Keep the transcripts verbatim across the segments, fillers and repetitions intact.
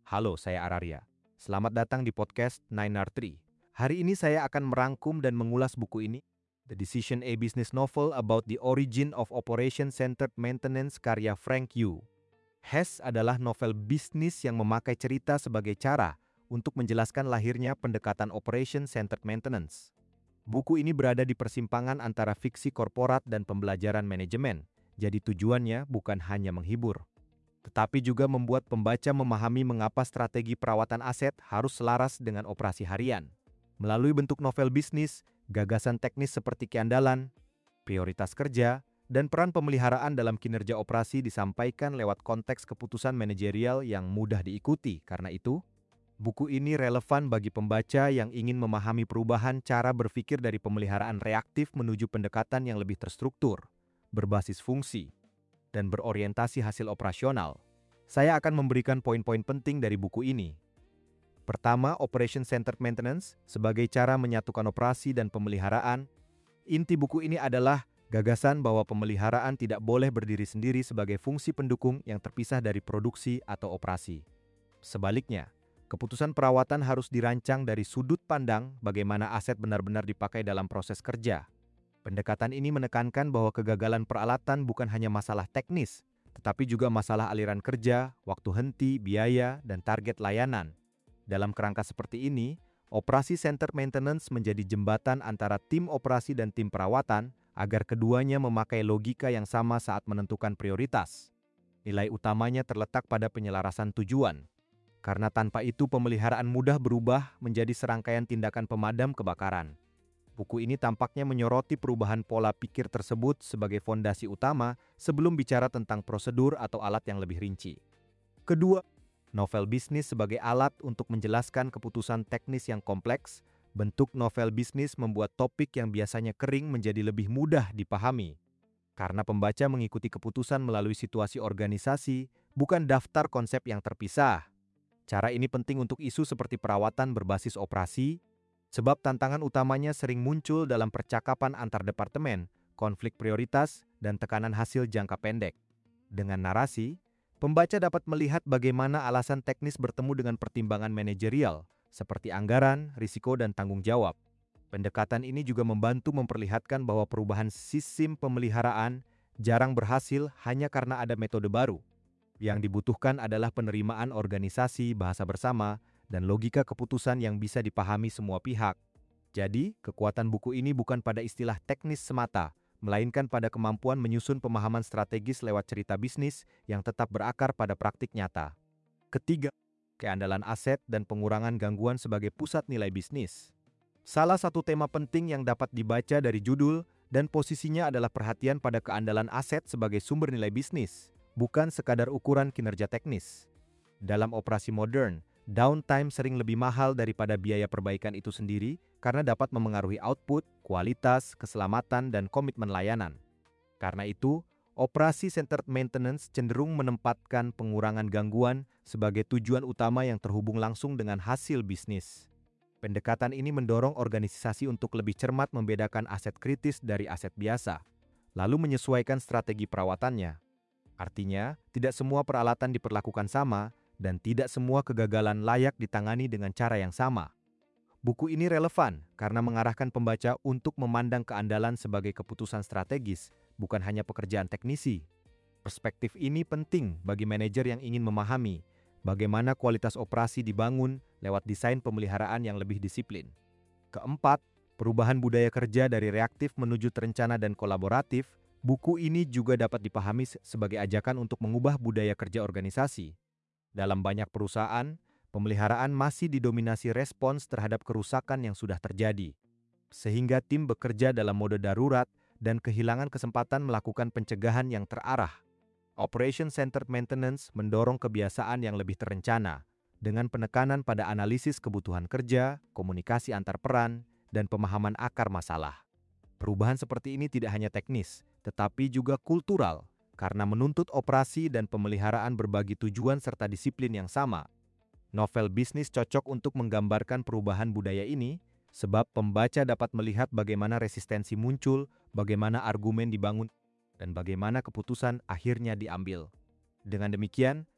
Halo, saya Araria. Selamat datang di podcast nine R three. Hari ini saya akan merangkum dan mengulas buku ini, The Decision A Business Novel About the Origin of Operation-Centered Maintenance karya Frank Yu. Hess adalah novel bisnis yang memakai cerita sebagai cara untuk menjelaskan lahirnya pendekatan Operation-Centered Maintenance. Buku ini berada di persimpangan antara fiksi korporat dan pembelajaran manajemen, jadi tujuannya bukan hanya menghibur, tetapi juga membuat pembaca memahami mengapa strategi perawatan aset harus selaras dengan operasi harian. Melalui bentuk novel bisnis, gagasan teknis seperti keandalan, prioritas kerja, dan peran pemeliharaan dalam kinerja operasi disampaikan lewat konteks keputusan manajerial yang mudah diikuti. Karena itu, buku ini relevan bagi pembaca yang ingin memahami perubahan cara berpikir dari pemeliharaan reaktif menuju pendekatan yang lebih terstruktur, berbasis fungsi, dan berorientasi hasil operasional. Saya akan memberikan poin-poin penting dari buku ini. Pertama, Operation-Centered Maintenance sebagai cara menyatukan operasi dan pemeliharaan. Inti buku ini adalah gagasan bahwa pemeliharaan tidak boleh berdiri sendiri sebagai fungsi pendukung yang terpisah dari produksi atau operasi. Sebaliknya, keputusan perawatan harus dirancang dari sudut pandang bagaimana aset benar-benar dipakai dalam proses kerja. Pendekatan ini menekankan bahwa kegagalan peralatan bukan hanya masalah teknis, tetapi juga masalah aliran kerja, waktu henti, biaya, dan target layanan. Dalam kerangka seperti ini, operasi-centered maintenance menjadi jembatan antara tim operasi dan tim perawatan agar keduanya memakai logika yang sama saat menentukan prioritas. Nilai utamanya terletak pada penyelarasan tujuan, karena tanpa itu pemeliharaan mudah berubah menjadi serangkaian tindakan pemadam kebakaran. Buku ini tampaknya menyoroti perubahan pola pikir tersebut sebagai fondasi utama sebelum bicara tentang prosedur atau alat yang lebih rinci. Kedua, novel bisnis sebagai alat untuk menjelaskan keputusan teknis yang kompleks. Bentuk novel bisnis membuat topik yang biasanya kering menjadi lebih mudah dipahami. Karena pembaca mengikuti keputusan melalui situasi organisasi, bukan daftar konsep yang terpisah. Cara ini penting untuk isu seperti perawatan berbasis operasi, sebab tantangan utamanya sering muncul dalam percakapan antar departemen, konflik prioritas, dan tekanan hasil jangka pendek. Dengan narasi, pembaca dapat melihat bagaimana alasan teknis bertemu dengan pertimbangan manajerial, seperti anggaran, risiko, dan tanggung jawab. Pendekatan ini juga membantu memperlihatkan bahwa perubahan sistem pemeliharaan jarang berhasil hanya karena ada metode baru. Yang dibutuhkan adalah penerimaan organisasi, bahasa bersama, dan logika keputusan yang bisa dipahami semua pihak. Jadi, kekuatan buku ini bukan pada istilah teknis semata, melainkan pada kemampuan menyusun pemahaman strategis lewat cerita bisnis yang tetap berakar pada praktik nyata. Ketiga, keandalan aset dan pengurangan gangguan sebagai pusat nilai bisnis. Salah satu tema penting yang dapat dibaca dari judul dan posisinya adalah perhatian pada keandalan aset sebagai sumber nilai bisnis, bukan sekadar ukuran kinerja teknis. Dalam operasi modern, downtime sering lebih mahal daripada biaya perbaikan itu sendiri karena dapat memengaruhi output, kualitas, keselamatan, dan komitmen layanan. Karena itu, operasi-centered maintenance cenderung menempatkan pengurangan gangguan sebagai tujuan utama yang terhubung langsung dengan hasil bisnis. Pendekatan ini mendorong organisasi untuk lebih cermat membedakan aset kritis dari aset biasa, lalu menyesuaikan strategi perawatannya. Artinya, tidak semua peralatan diperlakukan sama, dan tidak semua kegagalan layak ditangani dengan cara yang sama. Buku ini relevan karena mengarahkan pembaca untuk memandang keandalan sebagai keputusan strategis, bukan hanya pekerjaan teknisi. Perspektif ini penting bagi manajer yang ingin memahami bagaimana kualitas operasi dibangun lewat desain pemeliharaan yang lebih disiplin. Keempat, perubahan budaya kerja dari reaktif menuju terencana dan kolaboratif. Buku ini juga dapat dipahami sebagai ajakan untuk mengubah budaya kerja organisasi. Dalam banyak perusahaan, pemeliharaan masih didominasi respons terhadap kerusakan yang sudah terjadi, sehingga tim bekerja dalam mode darurat dan kehilangan kesempatan melakukan pencegahan yang terarah. Operation-Centered Maintenance mendorong kebiasaan yang lebih terencana, dengan penekanan pada analisis kebutuhan kerja, komunikasi antar peran, dan pemahaman akar masalah. Perubahan seperti ini tidak hanya teknis, tetapi juga kultural, karena menuntut operasi dan pemeliharaan berbagi tujuan serta disiplin yang sama. Novel bisnis cocok untuk menggambarkan perubahan budaya ini, sebab pembaca dapat melihat bagaimana resistensi muncul, bagaimana argumen dibangun, dan bagaimana keputusan akhirnya diambil. Dengan demikian,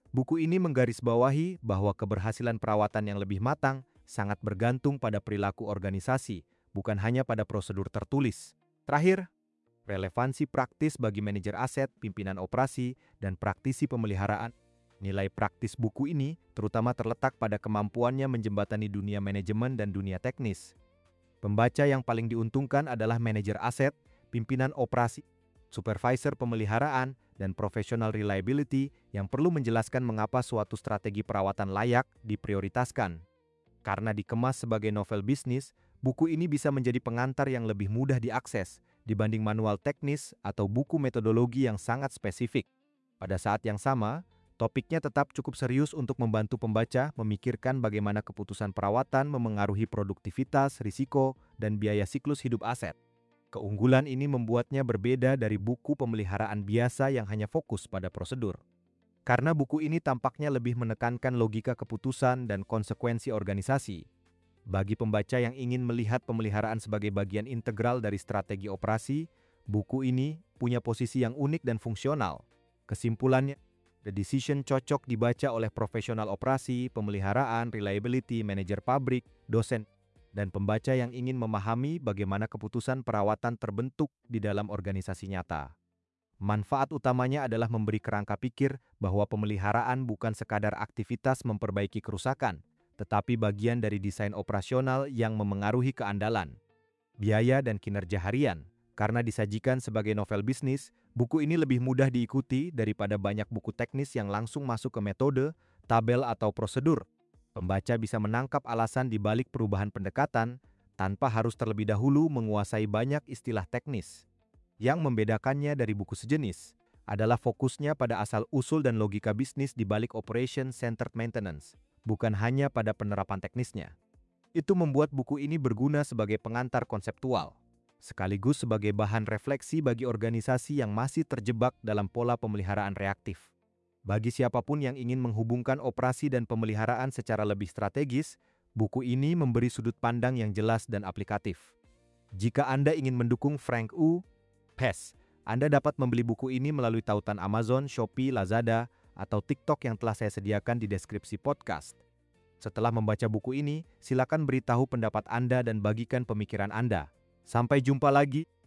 Buku ini menggarisbawahi bahwa keberhasilan perawatan yang lebih matang sangat bergantung pada perilaku organisasi, bukan hanya pada prosedur tertulis. Terakhir, relevansi praktis bagi manajer aset, pimpinan operasi, dan praktisi pemeliharaan. Nilai praktis buku ini terutama terletak pada kemampuannya menjembatani dunia manajemen dan dunia teknis. Pembaca yang paling diuntungkan adalah manajer aset, pimpinan operasi, supervisor pemeliharaan, dan professional reliability yang perlu menjelaskan mengapa suatu strategi perawatan layak diprioritaskan. Karena dikemas sebagai novel bisnis, buku ini bisa menjadi pengantar yang lebih mudah diakses dibanding manual teknis atau buku metodologi yang sangat spesifik. Pada saat yang sama, topiknya tetap cukup serius untuk membantu pembaca memikirkan bagaimana keputusan perawatan memengaruhi produktivitas, risiko, dan biaya siklus hidup aset. Keunggulan ini membuatnya berbeda dari buku pemeliharaan biasa yang hanya fokus pada prosedur. Karena buku ini tampaknya lebih menekankan logika keputusan dan konsekuensi organisasi. Bagi pembaca yang ingin melihat pemeliharaan sebagai bagian integral dari strategi operasi, buku ini punya posisi yang unik dan fungsional. Kesimpulannya, The Decision cocok dibaca oleh profesional operasi, pemeliharaan, reliability, manajer pabrik, dosen, dan pembaca yang ingin memahami bagaimana keputusan perawatan terbentuk di dalam organisasi nyata. Manfaat utamanya adalah memberi kerangka pikir bahwa pemeliharaan bukan sekadar aktivitas memperbaiki kerusakan, tetapi bagian dari desain operasional yang memengaruhi keandalan, biaya, dan kinerja harian. Karena disajikan sebagai novel bisnis, buku ini lebih mudah diikuti daripada banyak buku teknis yang langsung masuk ke metode, tabel, atau prosedur. Pembaca bisa menangkap alasan di balik perubahan pendekatan tanpa harus terlebih dahulu menguasai banyak istilah teknis. Yang membedakannya dari buku sejenis adalah fokusnya pada asal-usul dan logika bisnis di balik operation-centered maintenance, bukan hanya pada penerapan teknisnya. Itu membuat buku ini berguna sebagai pengantar konseptual, sekaligus sebagai bahan refleksi bagi organisasi yang masih terjebak dalam pola pemeliharaan reaktif. Bagi siapapun yang ingin menghubungkan operasi dan pemeliharaan secara lebih strategis, buku ini memberi sudut pandang yang jelas dan aplikatif. Jika Anda ingin mendukung Frank U. Pes, Anda dapat membeli buku ini melalui tautan Amazon, Shopee, Lazada, atau TikTok yang telah saya sediakan di deskripsi podcast. Setelah membaca buku ini, silakan beritahu pendapat Anda dan bagikan pemikiran Anda. Sampai jumpa lagi.